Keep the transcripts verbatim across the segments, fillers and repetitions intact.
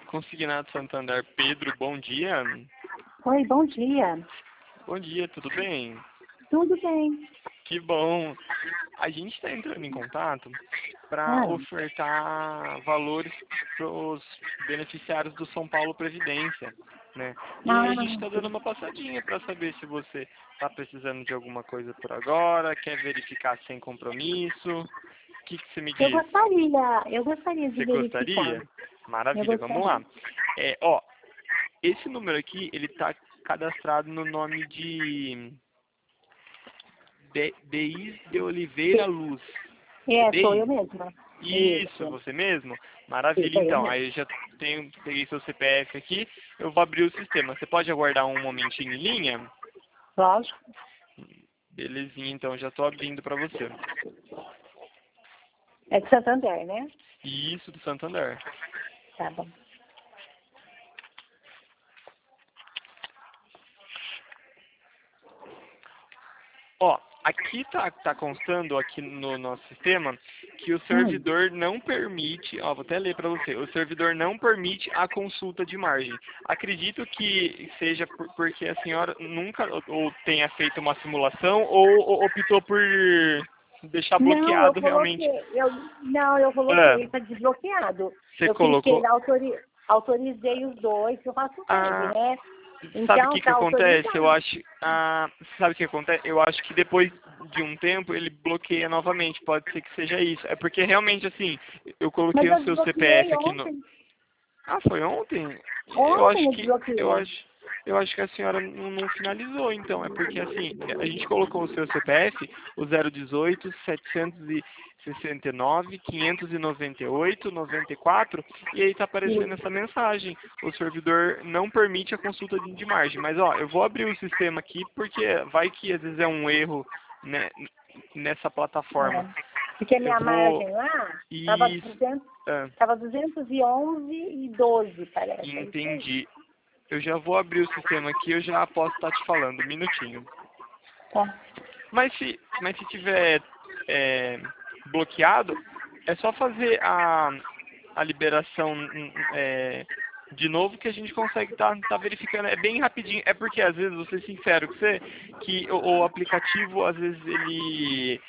Consignado Santander. Pedro, bom dia. Oi, bom dia. Bom dia, tudo bem? Tudo bem. Que bom. A gente está entrando em contato para Ah, ofertar valores para os beneficiários do São Paulo Previdência, né? E aí a gente está dando ah, uma passadinha para saber se você está precisando de alguma coisa por agora, quer verificar sem compromisso. O que, que você me eu diz? gostaria, eu gostaria de Você verificar. gostaria? Eu Maravilha, vamos lá. gostaria. É, ó, esse número aqui, ele está cadastrado no nome de De- Deís de Oliveira Luz. É É, sou eu Deís? mesma. Isso, Isso. você mesmo? Isso, Maravilha, sou eu então. mesmo. Aí eu já tenho, peguei seu C P F aqui, eu vou abrir o sistema. Você pode aguardar um momentinho em linha? Lógico. Belezinha, então, já estou abrindo para você. É de Santander, né? Isso, do Santander. Tá bom. Ó, aqui tá, tá constando aqui no nosso sistema que o Hum. servidor não permite, ó, vou até ler para você, o servidor não permite a consulta de margem. Acredito que seja por- porque a senhora nunca ou, ou tenha feito uma simulação ou, ou optou por deixar Não, eu bloqueado realmente. coloquei, eu, não, eu Ah, coloquei, está desbloqueado. você Eu cliquei colocou. lá, autori, autorizei os dois, eu faço web, Ah, né? sabe o Então, que que está acontece? Eu autorizado. acho, ah, sabe o que acontece? Eu acho que depois de um tempo ele bloqueia novamente. Pode ser que seja isso. É porque realmente assim, eu Mas coloquei o eu seu desbloqueei C P F aqui no. ontem. Ah, foi ontem? Eu Ontem acho eu que eu desbloqueei. acho eu acho que a senhora não, não finalizou, então. É porque assim, a gente colocou o seu C P F, o zero um oito, setecentos e sessenta e nove, quinhentos e noventa e oito, noventa e quatro, e aí tá aparecendo Isso. essa mensagem. O servidor não permite a consulta de de margem. Mas ó, eu vou abrir o sistema aqui porque vai que às vezes é um erro, né, nessa plataforma. É. Porque Eu minha vou margem lá estava isso. duzentos, Ah, estava duzentos e onze e doze, parece. É isso aí. entendi. Eu já vou abrir o sistema aqui, eu já posso estar te falando, um minutinho. Tá. Mas se, mas se tiver é, bloqueado, é só fazer a, a liberação hum, é, de novo que a gente consegue estar tá, tá verificando. É bem rapidinho. É porque às vezes, vou ser sincero com você, que o, o aplicativo às vezes ele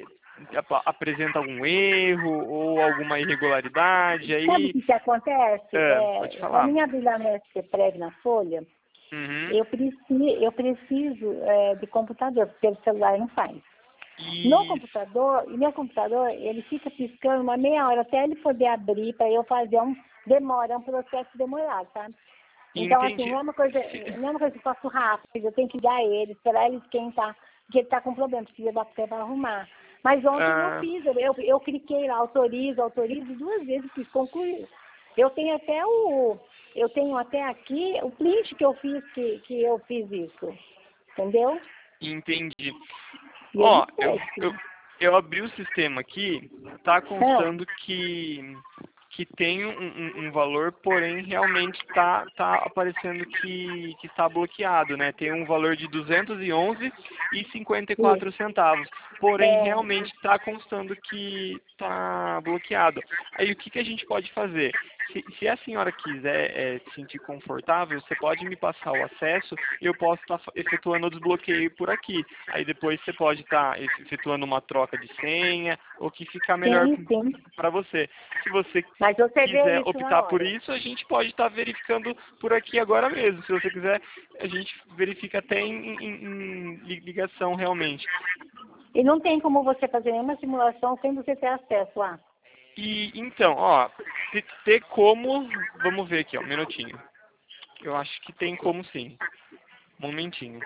ap- apresenta algum erro ou alguma irregularidade, Sabe o aí que, que acontece? é, pode É, para falar. mim abrir lá no S C Preg na Folha, Uhum. eu preciso, eu preciso é, de computador, porque o celular não faz. No Isso. computador, e meu computador, ele fica piscando uma meia hora até ele poder abrir para eu fazer um. Demora, é um processo demorado, sabe? Então, assim, Entendi. não é uma coisa, Se- não é uma coisa que eu faço rápido, eu tenho que ligar ele, esperar ele esquentar, porque ele está com problema, precisa dar tempo para arrumar. Mas ontem eu ah, fiz, eu, eu, eu cliquei lá, autorizo, autorizo, duas vezes fiz concluir. Eu tenho até o, eu tenho até aqui o print que eu fiz, que, que eu fiz isso, entendeu? entendi. E ele Ó, eu, fez. eu, eu abri o sistema aqui, tá Não, constando que, que tem um, um- um valor, porém realmente tá, tá aparecendo que, que está bloqueado, né? Tem um valor de duzentos e onze e cinquenta e quatro isso. centavos, porém É, realmente está constando que está bloqueado. Aí o que, que a gente pode fazer? Se, se a senhora quiser é, se sentir confortável, você pode me passar o acesso e eu posso estar efetuando o desbloqueio por aqui. Aí depois você pode estar efetuando uma troca de senha, ou que ficar melhor sim, sim. para você. Se você Mas você vê quiser isso na optar por hora. isso, a gente pode estar verificando por aqui agora mesmo. Se você quiser, a gente verifica até em, em- em ligação realmente. E não tem como você fazer nenhuma simulação sem você ter acesso lá. E então, ó, te- ter como, vamos ver aqui, ó, um minutinho. Eu acho que tem como sim. Um momentinho.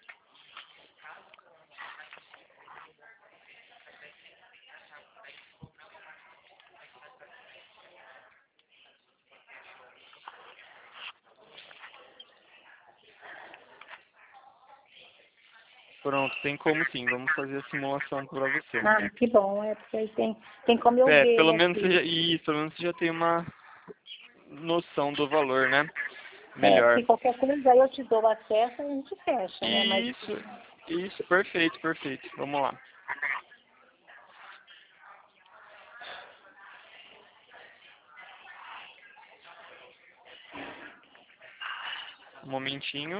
Pronto, tem como sim. Vamos fazer a simulação para você. Ah, que bom, é porque aí tem, tem como eu É, ver pelo menos você aqui. já, isso, pelo menos você já tem uma noção do valor, né? É, Melhor. porque qualquer coisa aí eu te dou acesso e a gente fecha, né? Mas Isso, isso, perfeito, perfeito. Vamos lá. Um momentinho.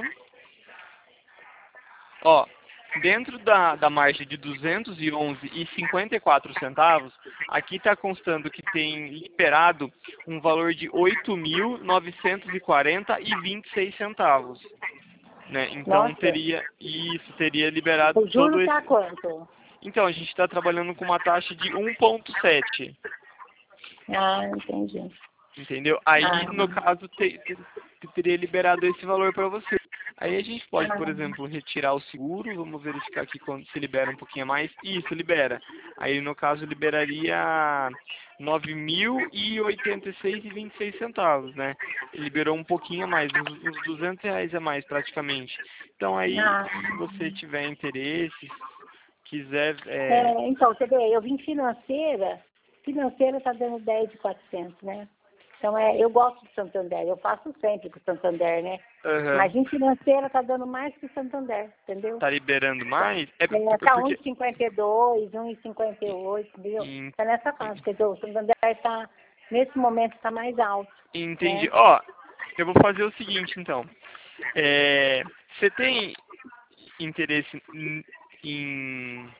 Ó, dentro da, da margem de duzentos e onze reais e cinquenta e quatro centavos, aqui está constando que tem liberado um valor de oito mil novecentos e quarenta reais e vinte e seis centavos. Né? Então Nossa, teria isso, teria liberado o todo juro esse. tá quanto? Então, a gente está trabalhando com uma taxa de um vírgula sete. Ah, entendi. Entendeu? Aí, Ah, no caso, te, te, te- teria liberado esse valor para você. Aí a gente pode, por ah, exemplo, retirar o seguro, vamos verificar aqui quando se libera um pouquinho a mais. Isso, libera. Aí, no caso, liberaria nove mil e oitenta e seis reais e vinte e seis centavos, né? Liberou um pouquinho a mais, uns, uns duzentos reais a mais praticamente. Então, aí, ah. se você tiver interesse, quiser... É, É, então, você vê, eu vim financeira, financeira tá dando dez mil e quatrocentos, né? Então, é, eu gosto do Santander, eu faço sempre com o Santander, né? aham, Mas em financeira tá dando mais que o Santander, entendeu? tá liberando mais, é É, por- tá porque... um e cinquenta e dois, um e cinquenta e oito, entendeu? em- Tá nessa faixa, quer dizer, o Santander tá, nesse momento, tá mais alto, Entendi. né? Ó, eu vou fazer o seguinte, então. É, você tem interesse em, em,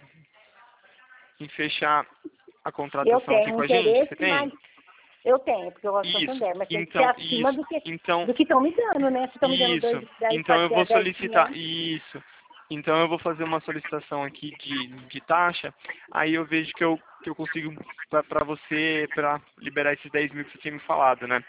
em fechar a Eu contratação aqui tenho com a gente? Você interesse, tem? mas eu tenho, porque eu gosto do Isso. Santander, mas tem que ser Então, acima isso. do que Então, do que estão me dando, né? Se estão me dando dois, isso. dez, Então eu vou dez, solicitar. quinhentos. Isso. Então eu vou fazer uma solicitação aqui de, de taxa. Aí eu vejo que eu, que eu consigo para você, para liberar esses dez mil que você tinha me falado, né?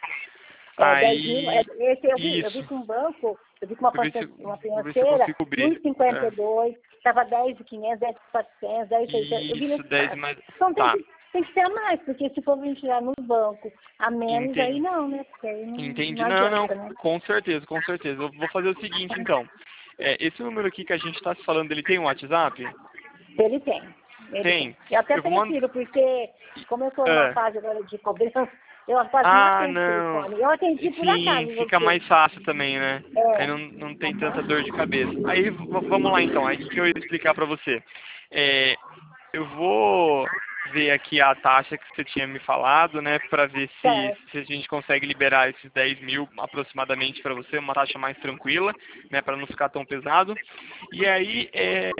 É, dez mil, é, Aí, esse eu vi, eu vi isso. com um banco, eu vi com uma, Vou ver se, finance- uma vou ver se eu financeira, consigo cobrir. um e cinquenta É. e dois, estava dez mil e quinhentos, dez mil e quatrocentos, dez mil e seiscentos, eu vi Isso, nesse dez caso. mais. Então tem Tá, que, tem que ser a mais, porque se for vir tirar no banco a menos, aí entendi. não, né? Porque aí não, Entendi. não Não, não, adianta, né? com certeza, com certeza. Eu vou fazer o seguinte, então. É, esse número aqui que a gente está se falando, ele tem um WhatsApp? Ele tem, ele tem. Tem. Eu até Eu vou mandar. prefiro, porque como eu estou numa É. fase agora de cobrança, eu quase não Ah, atendo o não. telefone. Eu atendi por Sim, acaso fica você. mais fácil também, né? Aí É. não, não tem tanta Aham. dor de cabeça. Aí v- vamos lá então, aí o que que eu ia explicar pra você? É, eu vou ver aqui a taxa que você tinha me falado, né, pra ver se, Certo. se a gente consegue liberar esses dez mil aproximadamente pra você, uma taxa mais tranquila, né, pra não ficar tão pesado. E aí, é,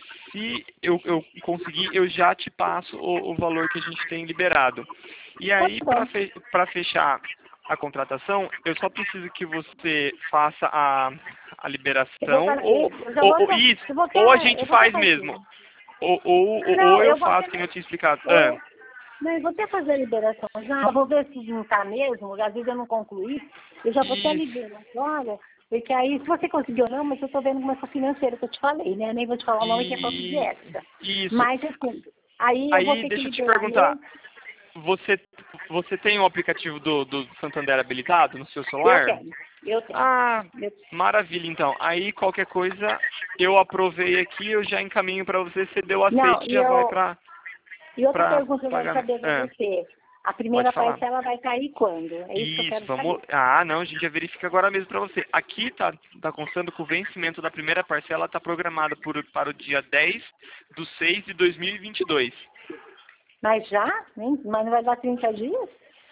se eu, eu conseguir, eu já te passo o, o valor que a gente tem liberado. E Tá aí, bom. para fe para fechar a contratação, eu só preciso que você faça a, a Eu vou, liberação, fa- ou, isso, eu já ou, vou ou até, isso, eu vou ou a até, gente eu vou até faz fazer. mesmo, ou, ou, ou ou Não, eu eu vou até, faço, que nem eu tinha explicado. Ah, eu, não, eu vou até fazer a liberação já, eu vou ver se não tá mesmo, às vezes eu não concluí, eu já vou até isso, ligar agora, porque aí, se você conseguiu ou não, mas eu tô vendo com essa financeira que eu te falei, né, nem vou te falar o nome que é falta de e, ética. isso. Mas, assim, aí eu vou Aí, ter que deixa eu te liberar perguntar, mesmo, você, você tem o aplicativo do, do Santander habilitado no seu eu celular? tenho, eu tenho. Ah, Eu, maravilha, então. Aí qualquer coisa eu aprovei aqui, eu já encaminho para você, você deu não, aceite e e já vai eu, para e outra para pergunta que eu quero pagamento. saber de Ah, você, a pode primeira falar. parcela vai cair quando? É isso que eu Isso, quero vamos. saber. Ah, não, a gente já verifica agora mesmo para você. Aqui tá tá constando que o vencimento da primeira parcela está programado por, para o dia dez de seis de dois mil e vinte e dois. Mas já? Nem, mas não vai dar trinta dias?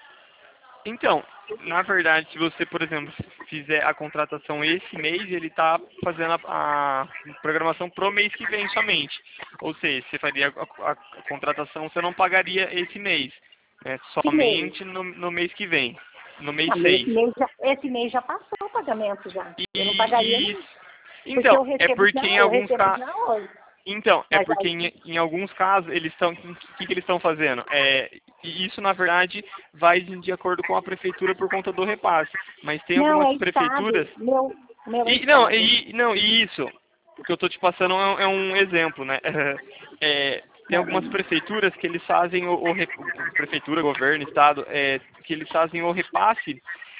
Então, na verdade, se você, por exemplo, fizer a contratação esse mês, ele está fazendo a, a programação pro mês que vem somente. Ou seja, você faria a, a- a contratação, você não pagaria esse mês, né? Que mês? Somente no, no mês que vem, no mês Não, mas esse seis. mês, já, esse mês já passou o pagamento já. E, Eu não pagaria e não. isso. Porque Então, eu é recebo porque já, em eu alguns recebo casos. já hoje. Então, é Mas porque aí, em, em alguns casos eles estão. O que, que eles estão fazendo? É, e isso, na verdade, vai de de acordo com a prefeitura por conta do repasse. Mas tem não, algumas é prefeituras. Estado. Meu, meu é E, não, Estado. e, não, e isso. O que eu estou te passando é, um é um exemplo, né? É, tem algumas prefeituras que eles fazem o, o re- prefeitura, governo, estado, é, que eles fazem o repasse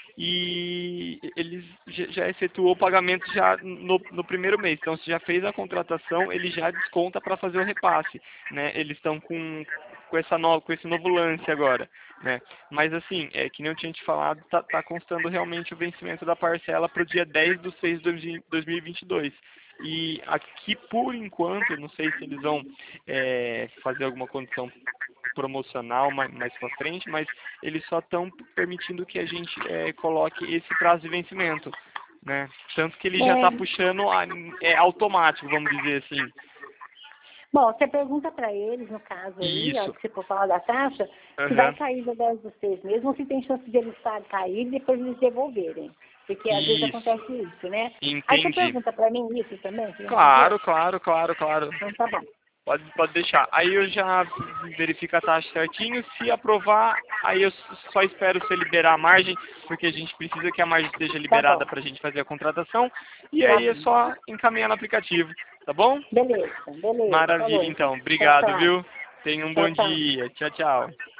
e eles já já efetuou o pagamento já no, no primeiro mês. Então, se já fez a contratação, ele já desconta para fazer o repasse, né? Eles estão com com essa no, com esse novo lance agora, né? Mas assim, é que nem eu tinha te falado, tá, tá constando realmente o vencimento da parcela para o dia dez de seis de dois mil e vinte e dois. E aqui, por enquanto, eu não sei se eles vão é, fazer alguma condição promocional mais, mais para frente, mas eles só estão permitindo que a gente é, coloque esse prazo de vencimento, né? Tanto que ele já É. está puxando a, é automático, vamos dizer assim. Bom, você pergunta para eles, no caso aí, ó, Isso. que você for falar da taxa, se Aham. vai cair do dez dos seis mesmo, ou se tem chance de eles fa- cair e depois eles devolverem. Porque às vezes Isso. acontece isso, né? Aí você Entendi. pergunta para mim isso também, por Claro, favor? claro, claro, claro. Então tá bom. Pode, pode deixar. Aí eu já verifico a taxa certinho. Se aprovar, aí eu só espero você liberar a margem, porque a gente precisa que a margem esteja Tá bom. liberada para a gente fazer a contratação. E Tá aí é bom. só encaminhar no aplicativo, tá bom? Beleza, beleza. Falou Maravilha, então. então. Tchau, Obrigado, tchau. viu? Tenha um bom Tchau, tchau. dia. Tchau, tchau.